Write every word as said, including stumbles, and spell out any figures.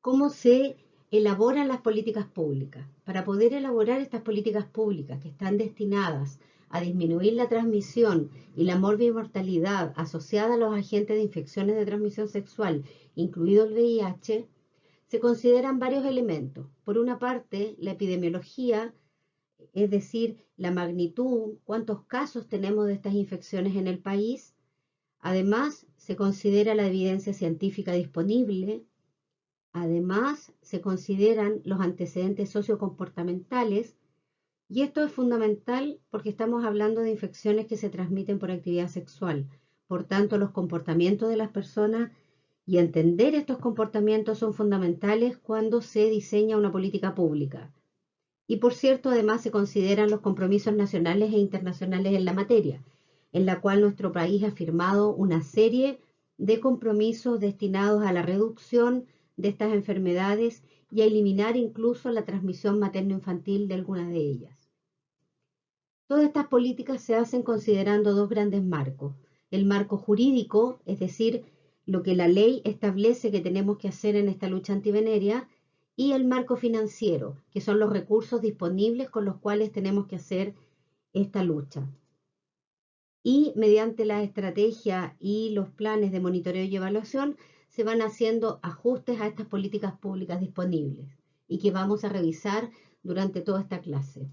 cómo se elaboran las políticas públicas. Para poder elaborar estas políticas públicas que están destinadas a disminuir la transmisión y la morbimortalidad asociada a los agentes de infecciones de transmisión sexual, incluido el V I H, se consideran varios elementos. Por una parte, la epidemiología, es decir, la magnitud, cuántos casos tenemos de estas infecciones en el país. Además, se considera la evidencia científica disponible. Además, se consideran los antecedentes sociocomportamentales. Y esto es fundamental porque estamos hablando de infecciones que se transmiten por actividad sexual. Por tanto, los comportamientos de las personas y entender estos comportamientos son fundamentales cuando se diseña una política pública. Y por cierto, además se consideran los compromisos nacionales e internacionales en la materia, en la cual nuestro país ha firmado una serie de compromisos destinados a la reducción de estas enfermedades y a eliminar incluso la transmisión materno-infantil de algunas de ellas. Todas estas políticas se hacen considerando dos grandes marcos. El marco jurídico, es decir, lo que la ley establece que tenemos que hacer en esta lucha antivenérea, y el marco financiero, que son los recursos disponibles con los cuales tenemos que hacer esta lucha. Y mediante la estrategia y los planes de monitoreo y evaluación se van haciendo ajustes a estas políticas públicas disponibles y que vamos a revisar durante toda esta clase.